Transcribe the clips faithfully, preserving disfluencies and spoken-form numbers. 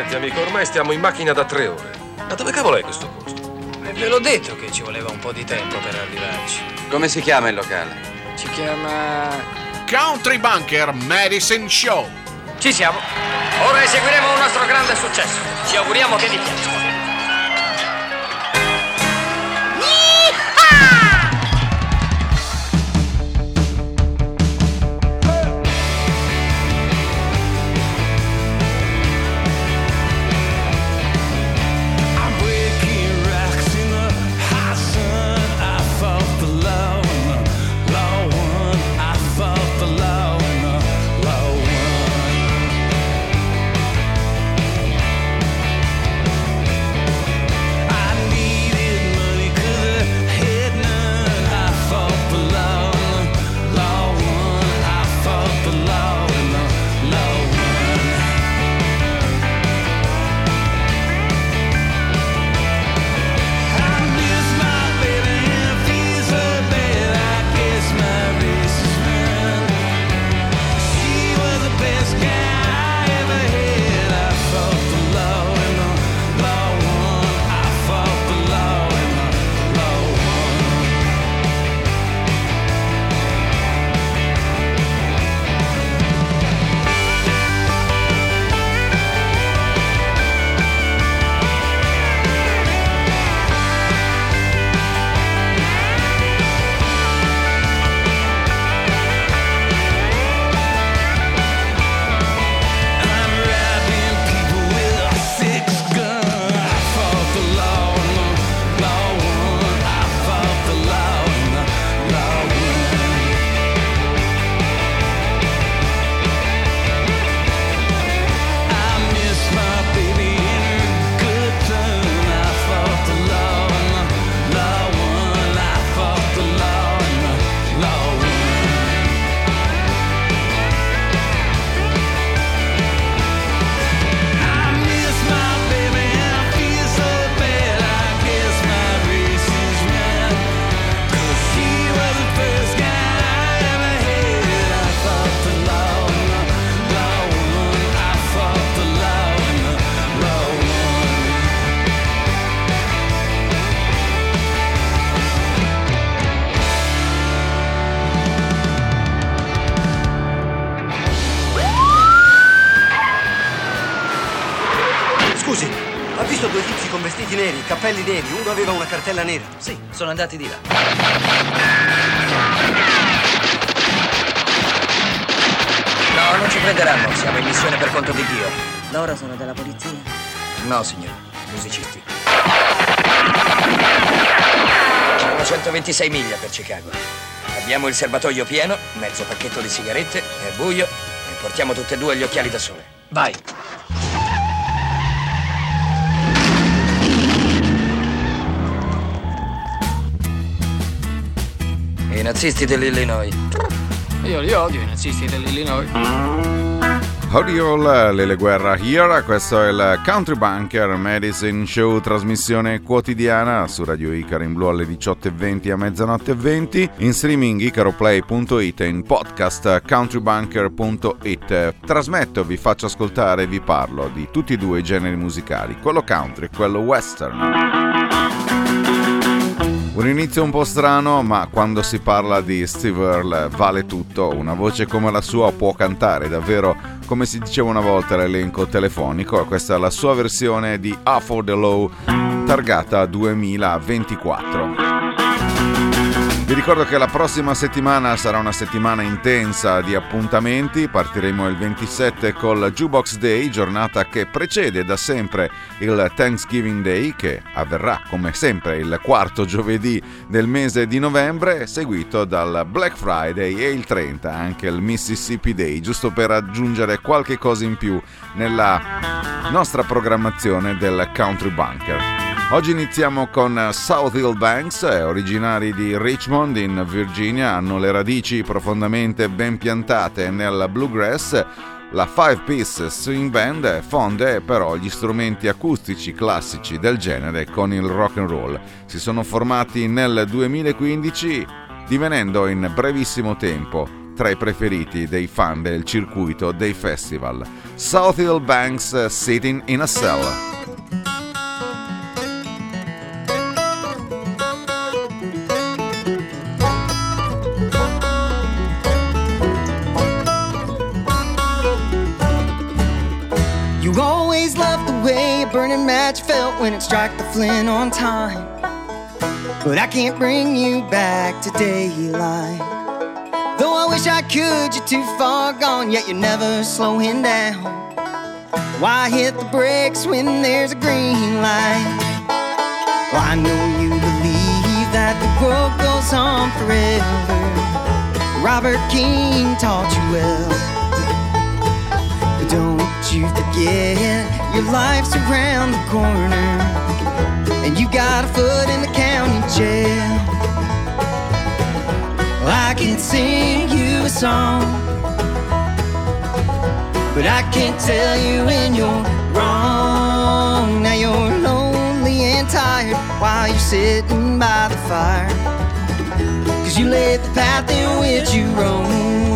Senti amico, ormai stiamo in macchina da tre ore. Ma dove cavolo è questo posto? E ve l'ho detto che ci voleva un po' di tempo per arrivarci. Come si chiama il locale? Si chiama... Country Bunker Medicine Show. Ci siamo. Ora eseguiremo un nostro grande successo. Ci auguriamo che vi piaccia. Neri, cappelli neri, uno aveva una cartella nera. Sì, sono andati di là. No, non ci prenderanno, siamo in missione per conto di Dio. Loro sono della polizia? No, signore, musicisti. Sono centoventisei miglia per Chicago. Abbiamo il serbatoio pieno, mezzo pacchetto di sigarette, è buio e portiamo tutte e due gli occhiali da sole. Vai! I nazisti dell'Illinois. Io li odio, i nazisti dell'Illinois. Odio Lele Guerra here, questo è il Country Bunker Medicine Show, trasmissione quotidiana su Radio Icaro in blu alle diciotto e venti a mezzanotte e venti, in streaming icaroplay punto it e in podcast countrybunker punto it. Trasmetto, vi faccio ascoltare e vi parlo di tutti e due i generi musicali, quello country e quello western. Un inizio un po' strano, ma quando si parla di Steve Earle vale tutto. Una voce come la sua può cantare davvero, come si diceva una volta, l'elenco telefonico. Questa è la sua versione di Half of the Law, targata duemilaventiquattro. Vi ricordo che la prossima settimana sarà una settimana intensa di appuntamenti. Partiremo il ventisette col Jukebox Day, giornata che precede da sempre il Thanksgiving Day, che avverrà come sempre il quarto giovedì del mese di novembre, seguito dal Black Friday e il trenta anche il Mississippi Day, giusto per aggiungere qualche cosa in più nella nostra programmazione del Country Bunker. Oggi iniziamo con South Hill Banks, originari di Richmond in Virginia, hanno le radici profondamente ben piantate nel bluegrass. La Five Piece String Band fonde però gli strumenti acustici classici del genere con il rock and roll. Si sono formati nel duemilaquindici, divenendo in brevissimo tempo tra i preferiti dei fan del circuito dei festival. South Hill Banks, Sitting in a Cell. You always loved the way a burning match felt when it struck the flint on time. But I can't bring you back to daylight. Though I wish I could, you're too far gone, yet you're never slowing down. Why hit the brakes when there's a green light? Well, I know you believe that the world goes on forever. Robert King taught you well. Don't you forget, your life's around the corner, and you got a foot in the county jail. Well, I can sing you a song, but I can't tell you when you're wrong. Now you're lonely and tired while you're sitting by the fire, 'cause you laid the path in which you roam.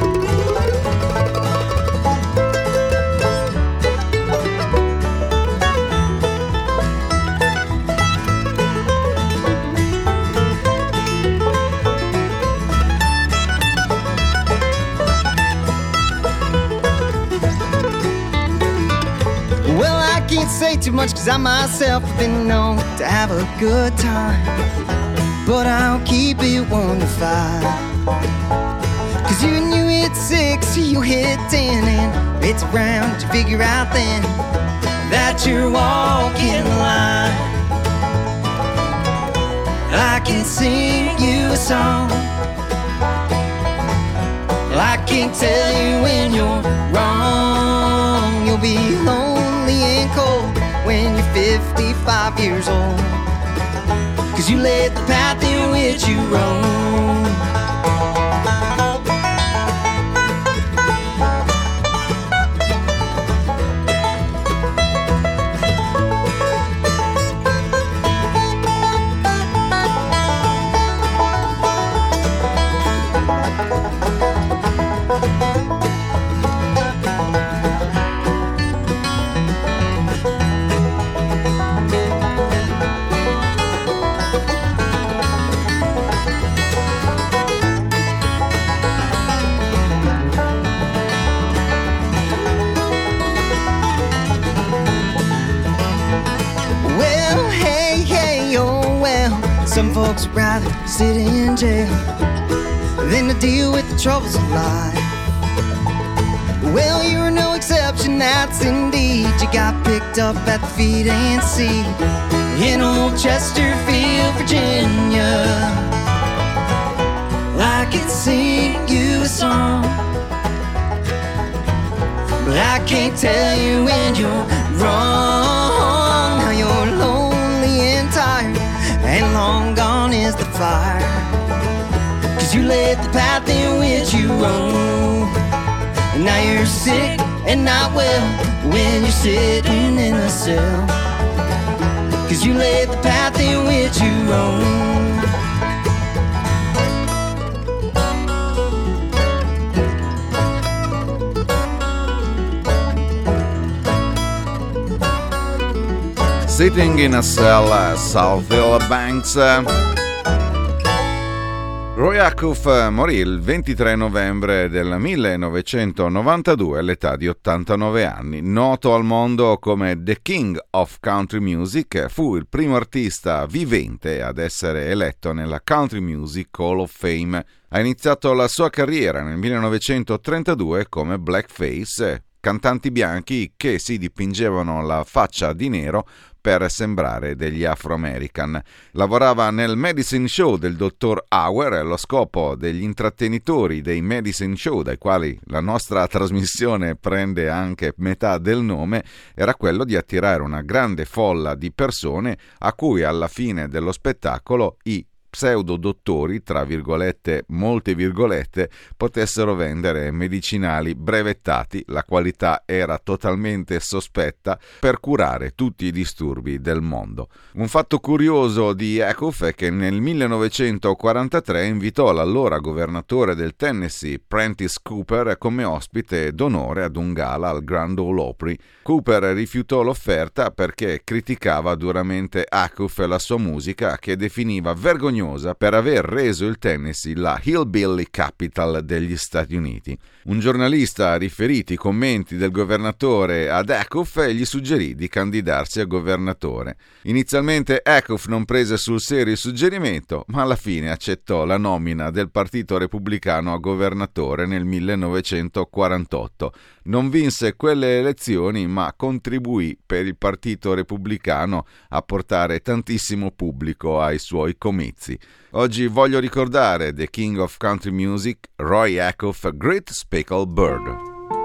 Can't say too much 'cause I myself have been known to have a good time, but I'll keep it one to five. 'Cause you knew hit six, you hit ten, and it's around you figure out then that you're walking the line. I can sing you a song, I can't tell you when you're wrong. You'll be lonely and cold when you're fifty-five years old, 'cause you laid the path in which you roam. Some folks would rather sit in jail than to deal with the troubles of life. Well, you're no exception, that's indeed. You got picked up at the feed and seed in old Chesterfield, Virginia. I could sing you a song, but I can't tell you when you're wrong. Now you're lonely and tired, and long gone is the fire, 'cause you laid the path in which you roam. And now you're sick and not well when you're sitting in a cell, 'cause you laid the path in which you roam. Sitting in a Cell, South Hill Banks. Roy Acuff morì il ventitré novembre del millenovecentonovantadue all'età di ottantanove anni. Noto al mondo come The King of Country Music, fu il primo artista vivente ad essere eletto nella Country Music Hall of Fame. Ha iniziato la sua carriera nel millenovecentotrentadue come blackface, cantanti bianchi che si dipingevano la faccia di nero per sembrare degli Afro-American. Lavorava nel Medicine Show del dottor Hauer. Lo scopo degli intrattenitori dei Medicine Show, dai quali la nostra trasmissione prende anche metà del nome, era quello di attirare una grande folla di persone a cui alla fine dello spettacolo i pseudodottori, tra virgolette, molte virgolette, potessero vendere medicinali brevettati, la qualità era totalmente sospetta, per curare tutti i disturbi del mondo. Un fatto curioso di Acuff è che nel millenovecentoquarantatré invitò l'allora governatore del Tennessee, Prentice Cooper, come ospite d'onore ad un gala al Grand Ole Opry. Cooper rifiutò l'offerta perché criticava duramente Acuff e la sua musica, che definiva vergognosa per aver reso il Tennessee la hillbilly capital degli Stati Uniti. Un giornalista, riferiti i commenti del governatore ad Acuff, e gli suggerì di candidarsi a governatore. Inizialmente Acuff non prese sul serio il suggerimento, ma alla fine accettò la nomina del Partito Repubblicano a governatore nel millenovecentoquarantotto. Non vinse quelle elezioni, ma contribuì per il Partito Repubblicano a portare tantissimo pubblico ai suoi comizi. Oggi voglio ricordare The King of Country Music, Roy Acuff, Great Speckled Bird.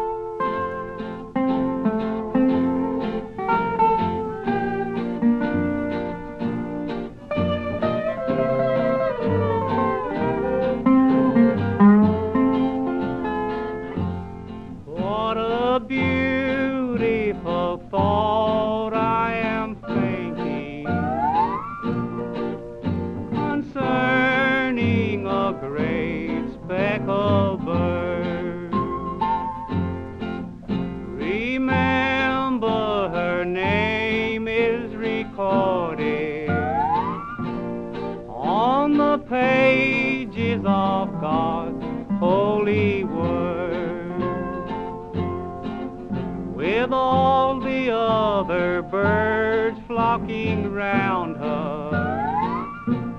Pages of God's holy word, with all the other birds flocking round her,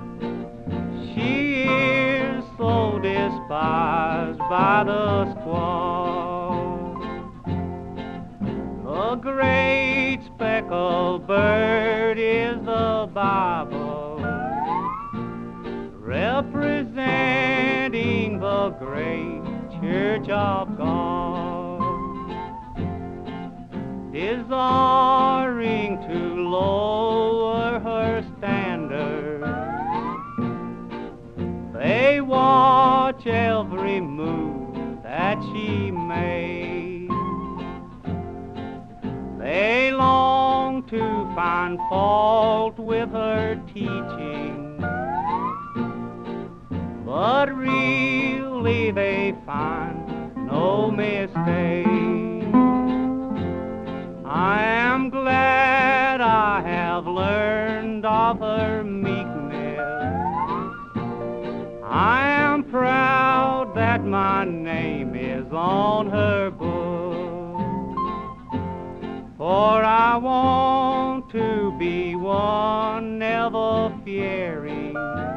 she is so despised by the squaw. The great speckled bird is the Bible, representing the great Church of God, desiring to lower her standard. They watch every move that she makes. They long to find fault with her teaching, but really they find no mistake. I am glad I have learned of her meekness. I am proud that my name is on her book, for I want to be one never fearing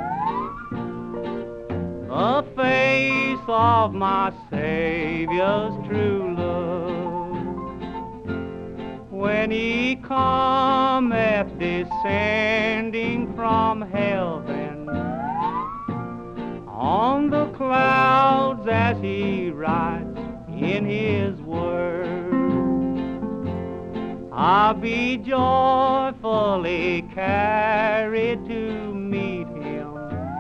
the face of my Savior's true love, when he cometh descending from heaven on the clouds as he writes in his word. I'll be joyfully carried to meet him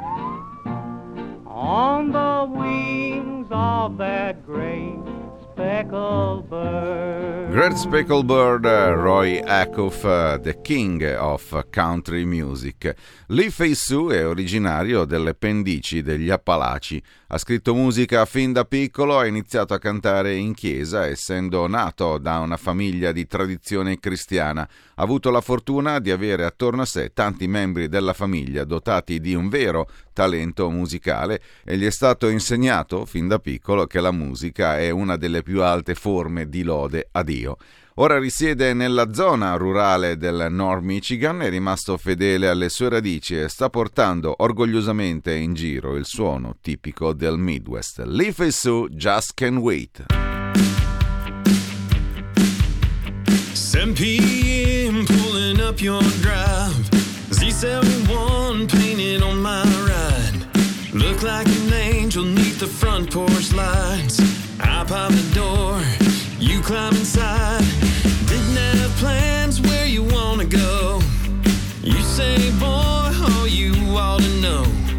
on the wings of that great speckled bird. Great Speckled Bird, Roy Acuff, the King of Country Music. Lee Fei-Soo è originario delle pendici degli Appalachi. Ha scritto musica fin da piccolo, ha iniziato a cantare in chiesa, essendo nato da una famiglia di tradizione cristiana. Ha avuto la fortuna di avere attorno a sé tanti membri della famiglia dotati di un vero talento musicale, e gli è stato insegnato fin da piccolo che la musica è una delle più alte forme di lode a Dio. Ora risiede nella zona rurale del North Michigan, è rimasto fedele alle sue radici e sta portando orgogliosamente in giro il suono tipico del Midwest. Lee Fei-Soo, Just Can't Wait. seven p.m. pulling up your drive, Z seventy-one painted on my ride. Look like an angel neath the front porch lights. I pop the door, you climb inside. Didn't have plans where you wanna go. You say, boy, all you ought to know.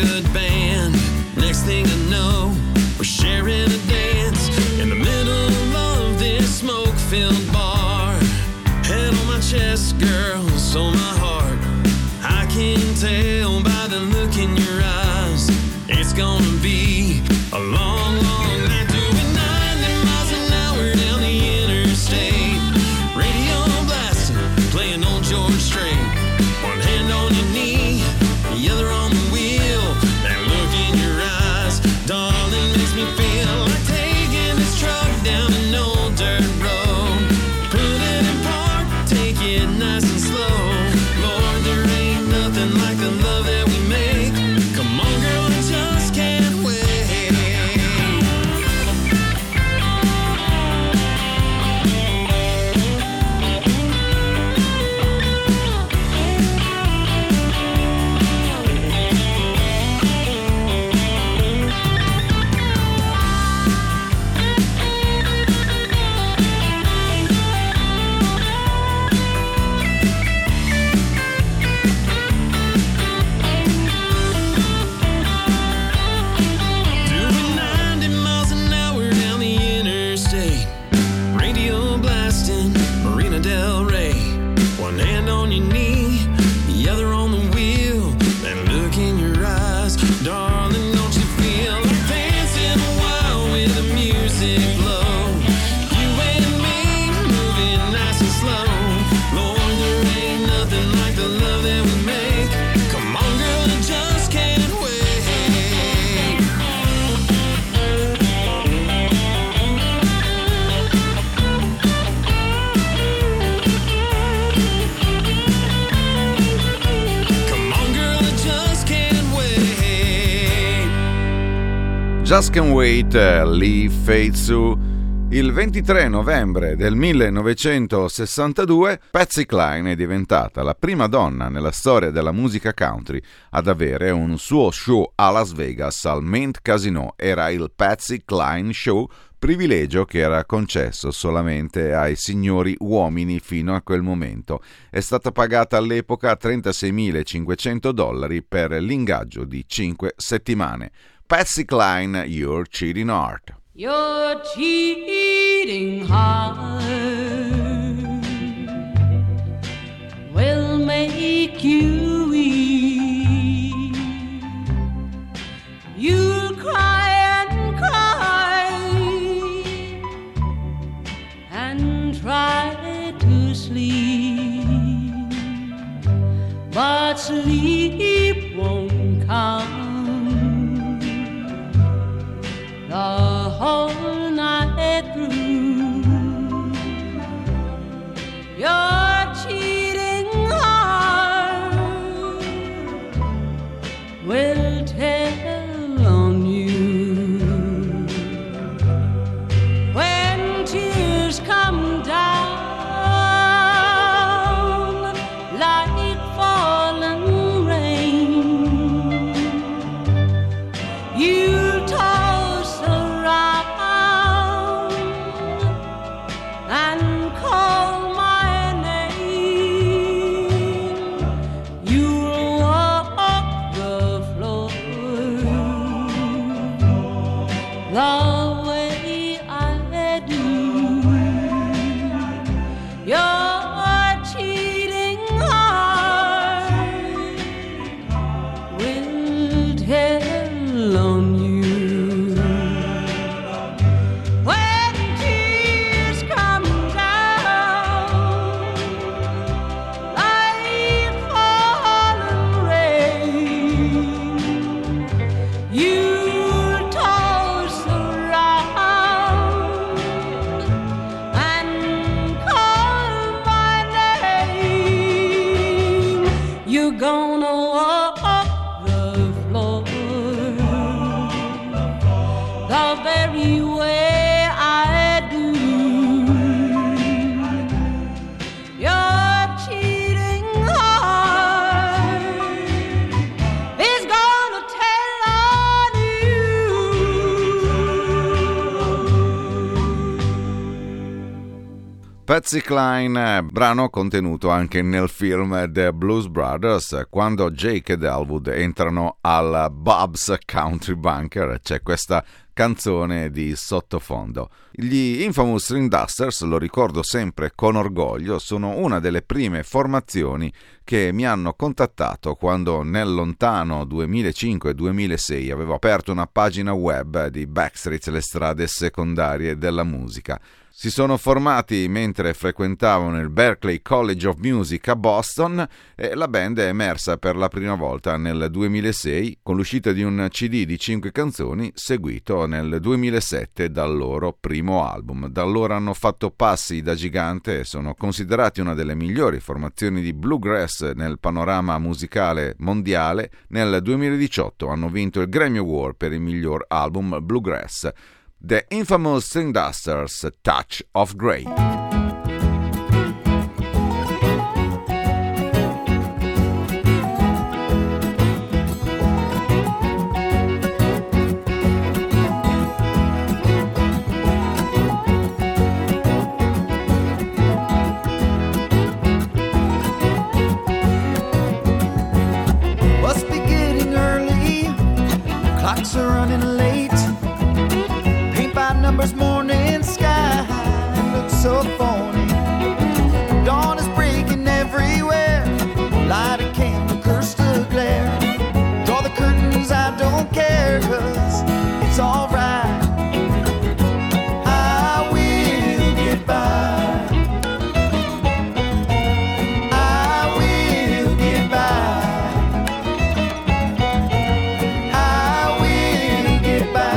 good band. Next thing I know, we're sharing a dance in the middle of this smoke-filled bar. Head on my chest, girl, so my heart, I can tell by the look in your eyes, it's gonna be a long, long night. Doing ninety miles an hour down the interstate, radio blasting, playing old George Strait. One hand on your knee, the other on the wheel. That look in your eyes, darling, makes me feel like taking this truck down an old dirt road. Put it in park, take it nice and slow. Lord, there ain't nothing like the love that we make. Come on, girl, I just can't wait. Doing ninety miles an hour down the interstate, radio blasting, Marina Del Rey. One hand on your knee, the other on the wheel. That look in your eyes, darling, don't you feel like dancing a while with the music low? You and me moving nice and slow. Lord, there ain't nothing like the love that we make. Come on, girl, I just can't wait. Come on, girl, I just can't wait. Just Can't Wait, eh, Lee Feizu. Il ventitré novembre del millenovecentosessantadue Patsy Cline è diventata la prima donna nella storia della musica country ad avere un suo show a Las Vegas al Mint Casino. Era il Patsy Cline Show, privilegio che era concesso solamente ai signori uomini fino a quel momento. È stata pagata all'epoca trentaseimilacinquecento dollari per l'ingaggio di cinque settimane. Patsy Cline, Your Cheating Heart. Your cheating heart will make you weep. You'll cry and cry and try to sleep, but sleep won't come the whole night through. Your cheating heart will tell on you when tears come down like falling rain. You toss around and call my name. You'll walk the floor the way I do. Your cheating heart will tell on you. When tears come down like falling rain, you toss around and call my name. You're gonna walk the floor the very way I do. Your cheating heart is gonna tell on you. Patsy Cline, brano contenuto anche nel film The Blues Brothers. Quando Jake ed Elwood entrano al Bob's Country Bunker c'è questa canzone di sottofondo. Gli Infamous String Dusters, lo ricordo sempre con orgoglio, sono una delle prime formazioni che mi hanno contattato quando nel lontano duemilacinque duemilasei avevo aperto una pagina web di Backstreet, le strade secondarie della musica. Si sono formati mentre frequentavano il Berklee College of Music a Boston e la band è emersa per la prima volta nel duemilasei con l'uscita di un C D di cinque canzoni seguito nel duemilasette dal loro primo album. Da allora hanno fatto passi da gigante e sono considerati una delle migliori formazioni di bluegrass nel panorama musicale mondiale. Nel duemiladiciotto hanno vinto il Grammy Award per il miglior album bluegrass. The Infamous String Dusters, Touch of Grey. Must be getting early, clocks are running late. Numbers, morning sky looks so phony. Dawn is breaking everywhere. Light a candle, curse the glare. Draw the curtains, I don't care, 'cause it's alright. I will get by. I will get by. I will get by.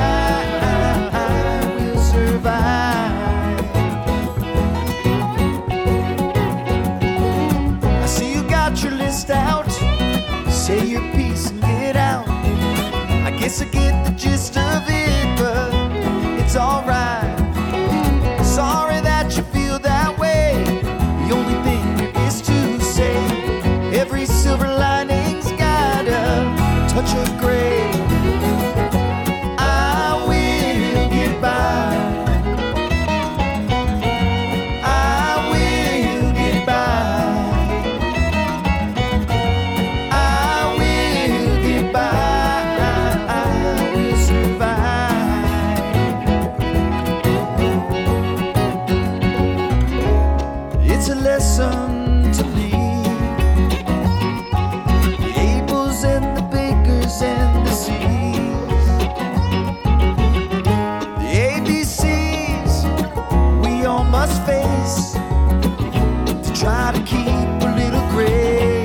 I see you got your list out. Say your piece and get out. I guess I get the gist of it, but it's alright. Sorry that you feel that way. The only thing there is to say, every silver lining's got a touch of gray. I will get by. Lesson to me. The Abels and the Bakers and the C's, the A B C's we all must face to try to keep a little grace.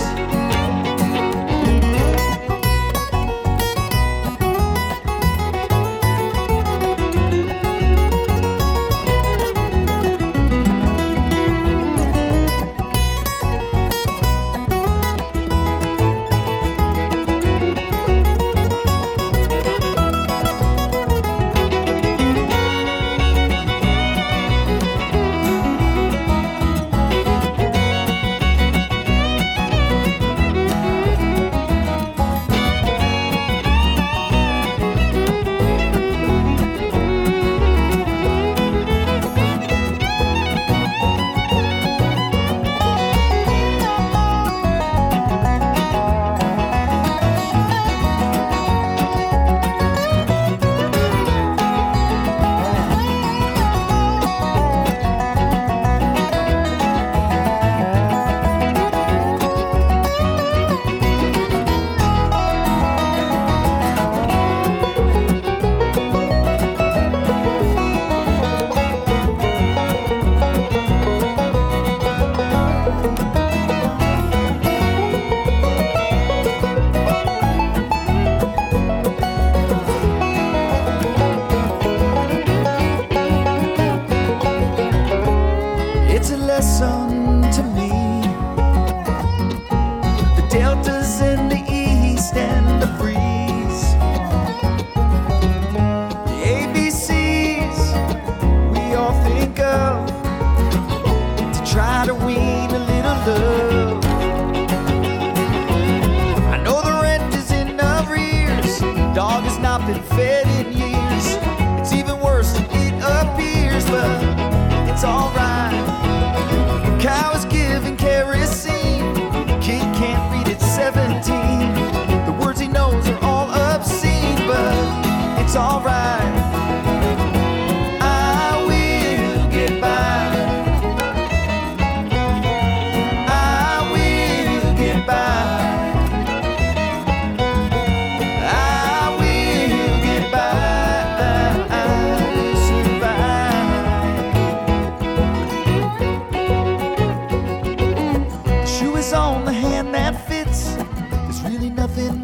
Been fed in years. It's even worse than it appears, but it's alright.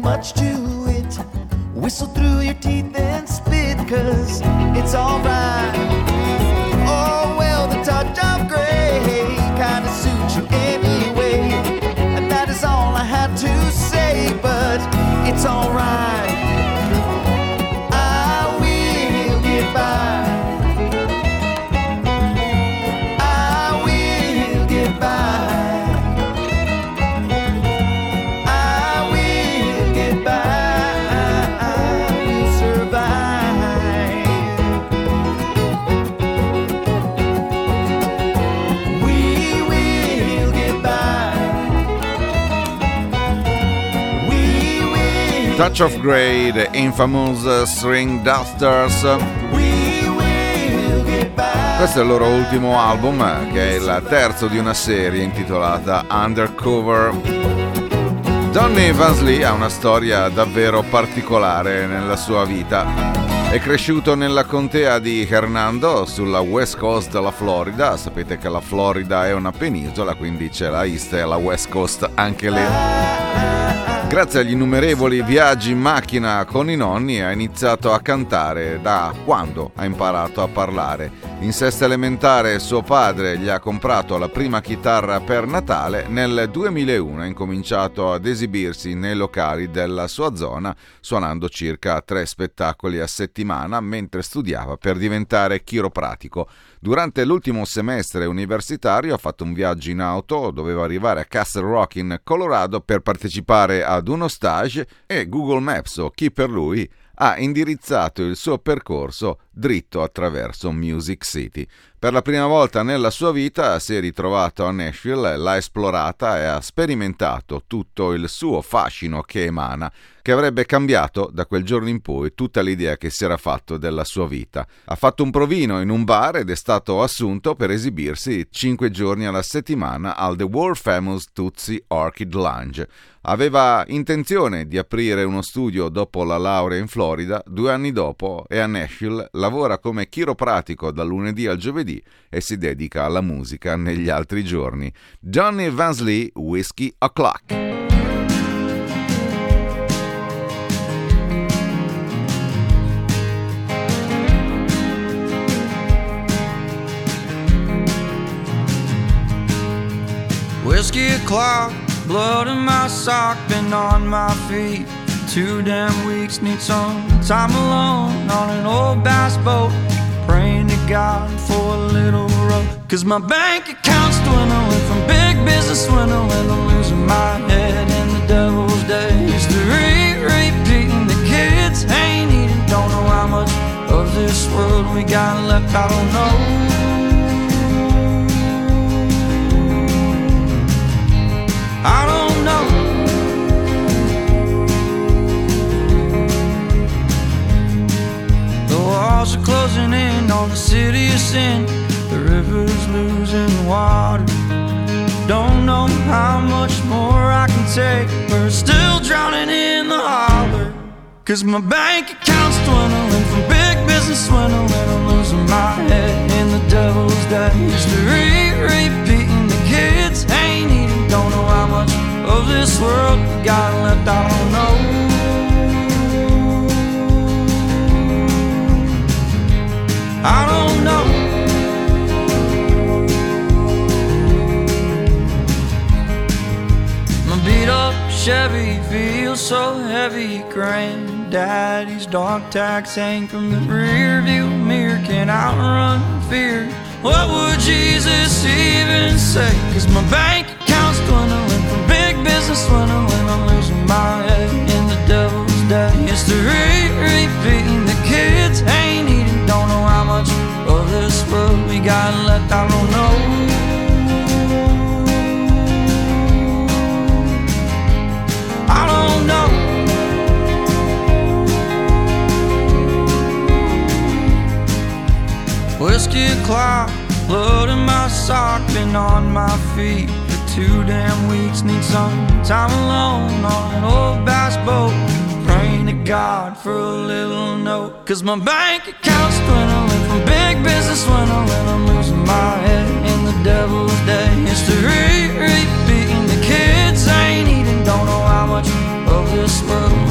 much to it. Whistle through your teeth and spit, cause it's alright. Oh, well, the touch of gray kinda suits you anyway. And that is all I had to say, but it's alright. I will get by. I will get by. I will get by. I will survive. We will get by. We will. Touch of Grey, The Infamous String Dusters. We will get by. Questo è il loro ultimo album, che è il terzo di una serie intitolata Undercover. Donny Vansley ha una storia davvero particolare nella sua vita. È cresciuto nella contea di Hernando, sulla west coast della Florida. Sapete che la Florida è una penisola, quindi c'è la east e la west coast anche lì. Grazie agli innumerevoli viaggi in macchina con i nonni ha iniziato a cantare da quando ha imparato a parlare. In sesta elementare suo padre gli ha comprato la prima chitarra per Natale. Nel duemilauno ha incominciato ad esibirsi nei locali della sua zona, suonando circa tre spettacoli a settimana mentre studiava per diventare chiropratico. Durante l'ultimo semestre universitario ha fatto un viaggio in auto, doveva arrivare a Castle Rock in Colorado per partecipare ad uno stage e Google Maps, o chi per lui, ha indirizzato il suo percorso dritto attraverso Music City. Per la prima volta nella sua vita si è ritrovato a Nashville, l'ha esplorata e ha sperimentato tutto il suo fascino che emana, che avrebbe cambiato da quel giorno in poi tutta l'idea che si era fatto della sua vita. Ha fatto un provino in un bar ed è stato assunto per esibirsi cinque giorni alla settimana al The World Famous Tootsie Orchid Lounge. Aveva intenzione di aprire uno studio dopo la laurea in Florida. Due anni dopo è a Nashville, lavora come chiropratico dal lunedì al giovedì e si dedica alla musica negli altri giorni. Donny Vansley, Whiskey O'Clock. Whiskey o'clock, blood in my sock, been on my feet two damn weeks, need some time alone on an old bass boat, praying to God for a little rope, cause my bank account's dwindling from big business swindling, I'm losing my head in the devil's days, the re-repeating, the kids ain't eating, don't know how much of this world we got left, I don't know. I don't know. The walls are closing in on the city of sin. The river's losing water. Don't know how much more I can take. We're still drowning in the holler. Cause my bank account's dwindling from big business swindling. I'm losing my head in the devil's days. The re-repeating, the kids ain't eating. Don't know how much of this world we got left, I don't know. I don't know. My beat up Chevy feels so heavy. Granddaddy's dog tags hang from the rear view mirror. Can't outrun fear. What would Jesus even say? Cause my bank account's dwindling from big business swindling. I'm losing my head in the devil's day. History repeating, the kids ain't eating. Don't know how much of this world we got left, I don't know. I don't know. Whiskey o'clock, blood in my sock, been on my feet for two damn weeks. Need some time alone on an old bass boat, praying to God for a little note. Cause my bank account's dwindling from big business swindling. I'm losing my head in the devil's day. History repeating, the kids ain't eating. Don't know how much of this world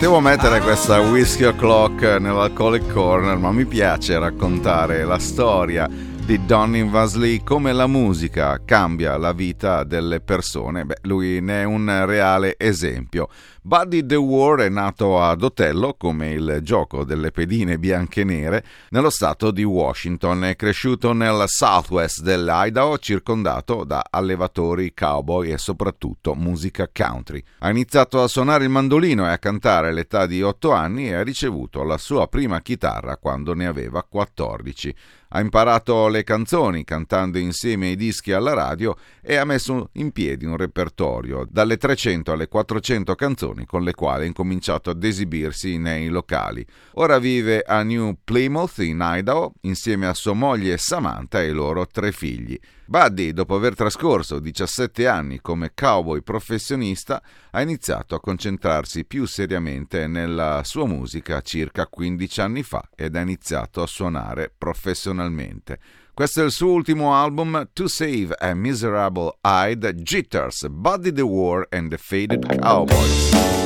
Potevo mettere questa Whiskey O'Clock nell'Alcoholic Corner, ma mi piace raccontare la storia di Donny Vasley, come la musica cambia la vita delle persone. Beh, lui ne è un reale esempio. Buddy the War è nato ad Otello, come il gioco delle pedine bianche e nere, nello stato di Washington. È cresciuto nel Southwest dell'Idaho, circondato da allevatori, cowboy e soprattutto musica country. Ha iniziato a suonare il mandolino e a cantare all'età di otto anni e ha ricevuto la sua prima chitarra quando ne aveva quattordici. Ha imparato le canzoni cantando insieme ai dischi alla radio e ha messo in piedi un repertorio dalle trecento alle quattrocento canzoni con le quali ha incominciato ad esibirsi nei locali. Ora vive a New Plymouth in Idaho insieme a sua moglie Samantha e i loro tre figli. Buddy, dopo aver trascorso diciassette anni come cowboy professionista, ha iniziato a concentrarsi più seriamente nella sua musica circa quindici anni fa ed ha iniziato a suonare professionalmente. Questo è il suo ultimo album, To Save a Miserable Eyed Jitters, Buddy the War and the Faded Cowboys.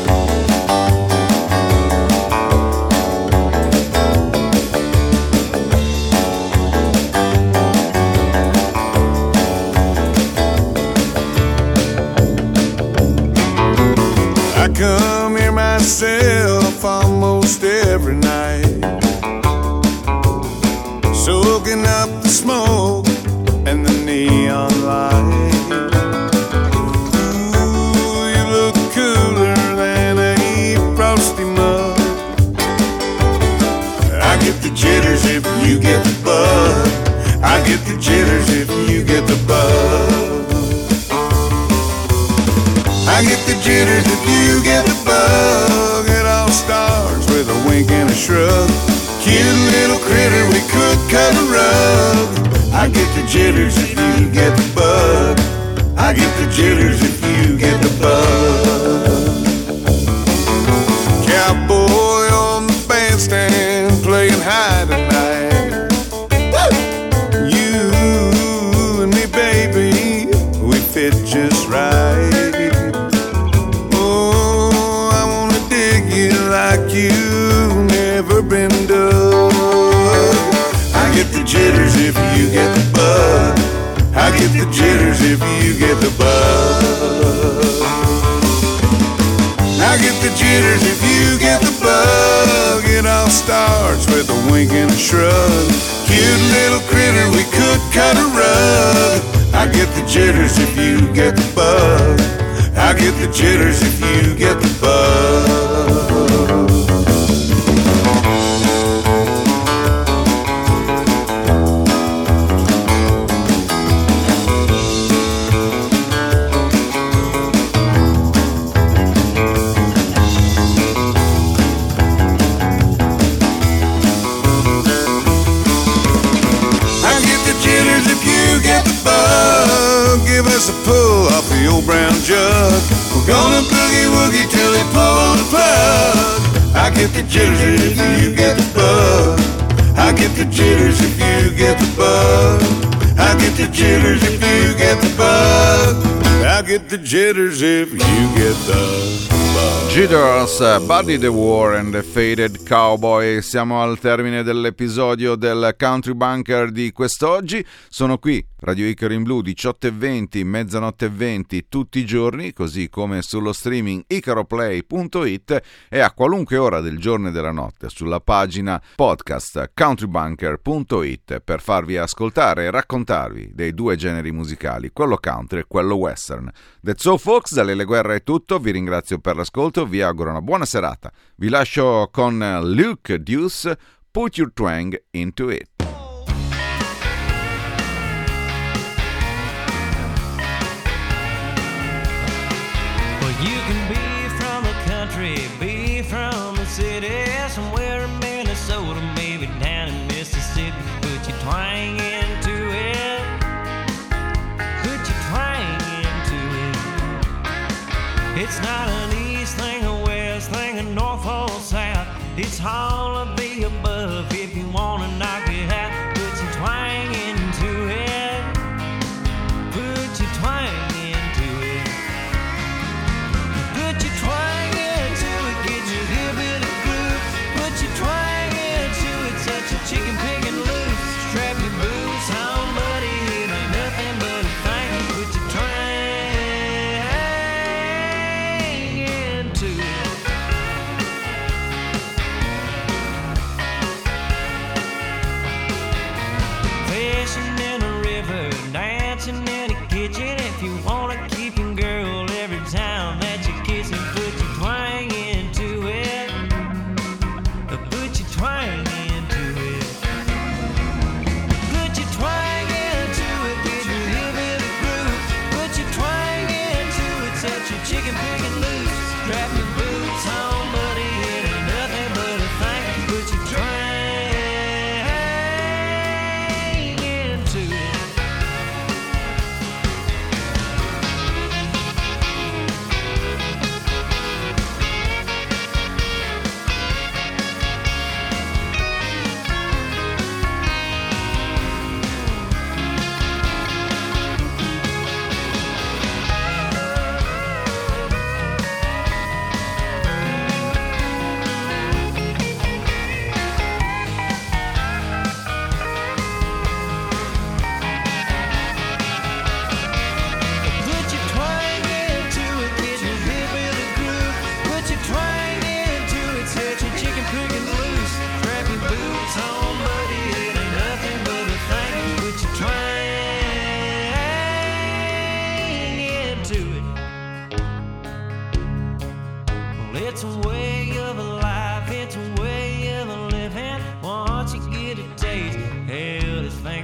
I come here myself almost every night, soaking up the smoke and the neon light. Ooh, you look cooler than a frosty mug. I get the jitters if you get the bug. I get the jitters if you get the bug. I get the jitters if you get the bug. It all starts with a wink and a shrug. Cute little critter, we could cut a rug. I get the jitters if you get the bug. I get the jitters if you get the bug. Cowboy on the bandstand playing high tonight. Woo! You and me, baby, we fit just right. Like you've never been done. I get the jitters if you get the bug. I get the jitters if you get the bug. I get the jitters if you get the bug. It all starts with a wink and a shrug. Cute little critter, we could cut a rug. I get the jitters if you get the bug. I get the jitters if you get the bug. Give us a pull off the old brown jug. We're gonna boogie woogie till they pull the plug. I get the jitters if you get the bug. I get the jitters if you get the bug. I get the jitters if you get the bug. I get the jitters if you get the bug. Jitters, Buddy the War and the Faded Cowboy. Siamo al termine dell'episodio del Country Bunker di quest'oggi. Sono qui, Radio Icaro in Blu, diciotto e venti, mezzanotte e venti tutti i giorni, così come sullo streaming icaroplay punto it e a qualunque ora del giorno e della notte sulla pagina podcast countrybunker punto it per farvi ascoltare e raccontarvi dei due generi musicali, quello country e quello western. That's all folks, da Lele Guerra è tutto, vi ringrazio per l'ascolto, vi auguro una buona serata. Vi lascio con Luke Deuce, Put Your Twang Into It. You can be from the country, be from the city, somewhere in Minnesota, maybe down in Mississippi. Put your twang into it. Put your twang into it. It's not an east thing, a west thing, a north or south. It's all of the above if you want to knock it out. Put your twang into it. Put your twang into it. Put your twang into it, get your hip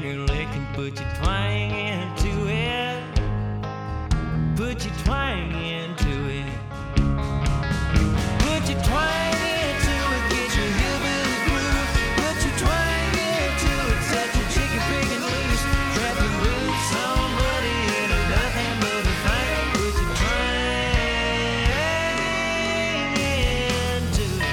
when you're licking, put your twang into it. Put your twang into it. Put your twang into it, get your hillbilly groove. Put your twang into it, set your chicken picking loose. Trap your boots, somebody in a nothing but a thing. Put your twang into it.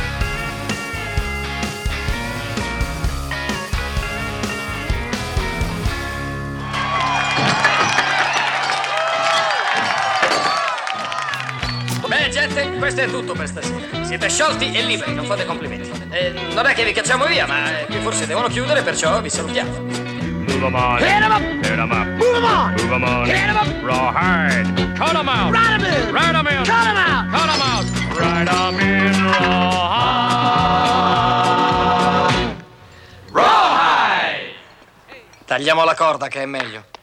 Beh, gente, questo è tutto per stasera. Siete sciolti e liberi, non fate complimenti. Eh, non è che vi cacciamo via, ma eh, qui forse devono chiudere, perciò vi salutiamo. Move 'em on. Hit 'em up. Hit 'em up. Move 'em on. Move 'em on. Hit 'em up. Rawhide. Cut 'em out. Ride 'em in. Ride 'em in. Cut 'em out. Cut 'em out. Ride 'em in rawhide. Rawhide. Tagliamo la corda che è meglio.